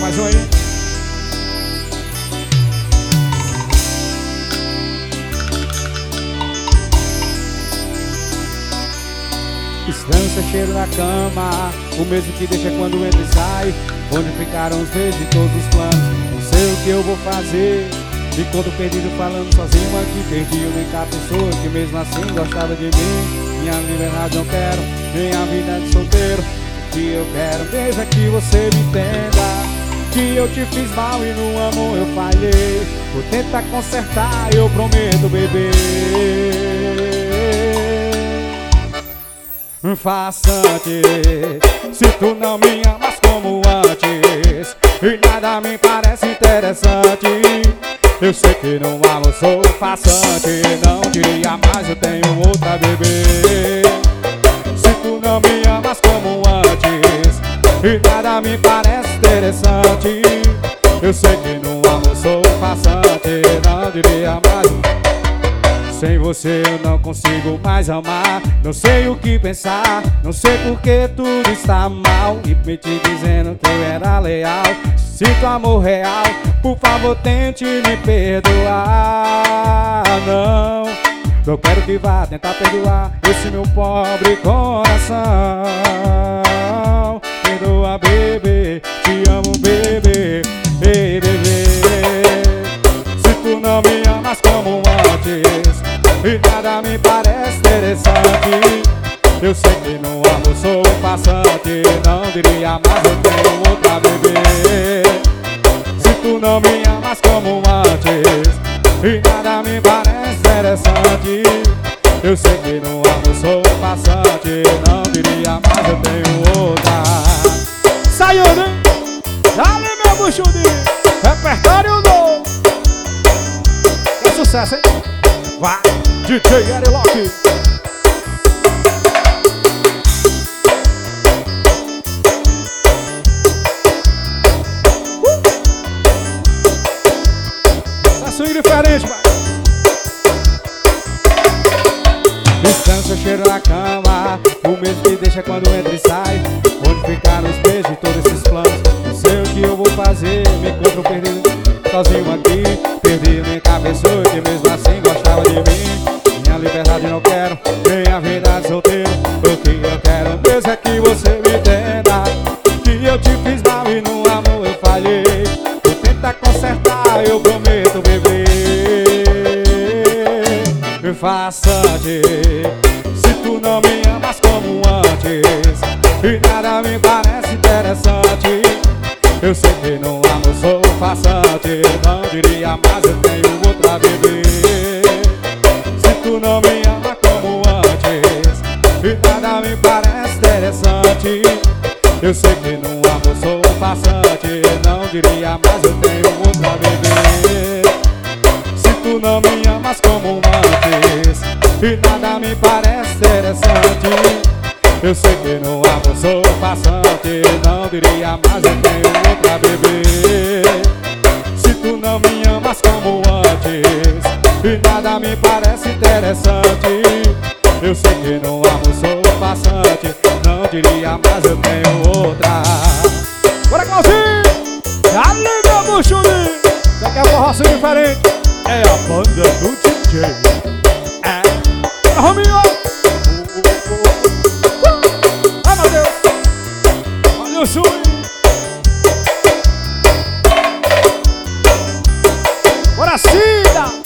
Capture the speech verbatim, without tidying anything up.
mais um aí. Estranho cheiro na cama, o mesmo que deixa quando entra e sai. Onde ficaram os beijos e todos os planos? Não sei o que eu vou fazer. Me encontro perdido falando sozinho aqui. Perdi uma única pessoa que mesmo assim gostava de mim. Minha liberdade não quero, minha vida de solteiro. O que eu quero mesmo é que você me entenda, que eu te fiz mal e no amor eu falhei. Vou tentar consertar, eu prometo, bebê. Façante, se tu não me amas como antes e nada me parece interessante. Eu sei que no amor sou farsante, não diria mais, eu tenho outra, bebê. Se tu não me amas como antes e nada me parece interessante. Eu sei que no amor sou farsante, não diria mais. Sem você eu não consigo mais amar. Não sei o que pensar, não sei porque tudo está mal. E me te dizendo que eu era leal. Sinto amor real, por favor tente me perdoar. Não, eu quero que vá tentar perdoar esse meu pobre coração. Perdoa, bebê, te amo, bebê, ei, bebê. Se tu não me amas como antes e nada me parece interessante. Eu sei que no amor sou farsante, não diria mais, eu tenho outra, bebê. Se tu não me amas como antes e nada me parece interessante. Eu sei que no amor sou farsante, não diria mais, eu tenho outra. Saiu, né? Dale, meu buchudinho, repertório novo. É sucesso, hein? Vai, D J Erilock. Tá swing diferente, pai. Descansa, cheiro na cama, o mesmo que deixa quando entra e sai. Onde ficaram os beijos e todos esses planos? Não sei o que eu vou fazer, me encontro perdido sozinho aqui. Perdi minha cabeça que mesmo assim gostava de mim. Minha liberdade não quero, minha vida de solteiro. O que eu quero mesmo é que você me entenda, que eu te fiz mal e no amor eu falhei. Vou tentar consertar, eu prometo, bebê. Farsante, se tu não me amas como antes e nada me parece interessante. Eu sei que no amor sou farsante, não diria mais, eu tenho outra, bebê. Se tu não me ama como antes e nada me parece interessante. Eu sei que no amor sou farsante, não diria mais, eu tenho outra, bebê. Se tu não me amas como antes e nada me parece interessante. Eu sei que no amor sou farsante, não diria mais, eu tenho outra, bebê. Se tu não me amas como antes e nada me parece interessante. Eu sei que no amor sou farsante, não diria mais, eu tenho outra. Bora, Clauzinho! Dale, meu buchulinho! Você quer forró diferente? É a banda do D J. É Rominho. Ai, meu Deus. Olha o swing. Bora, Cida.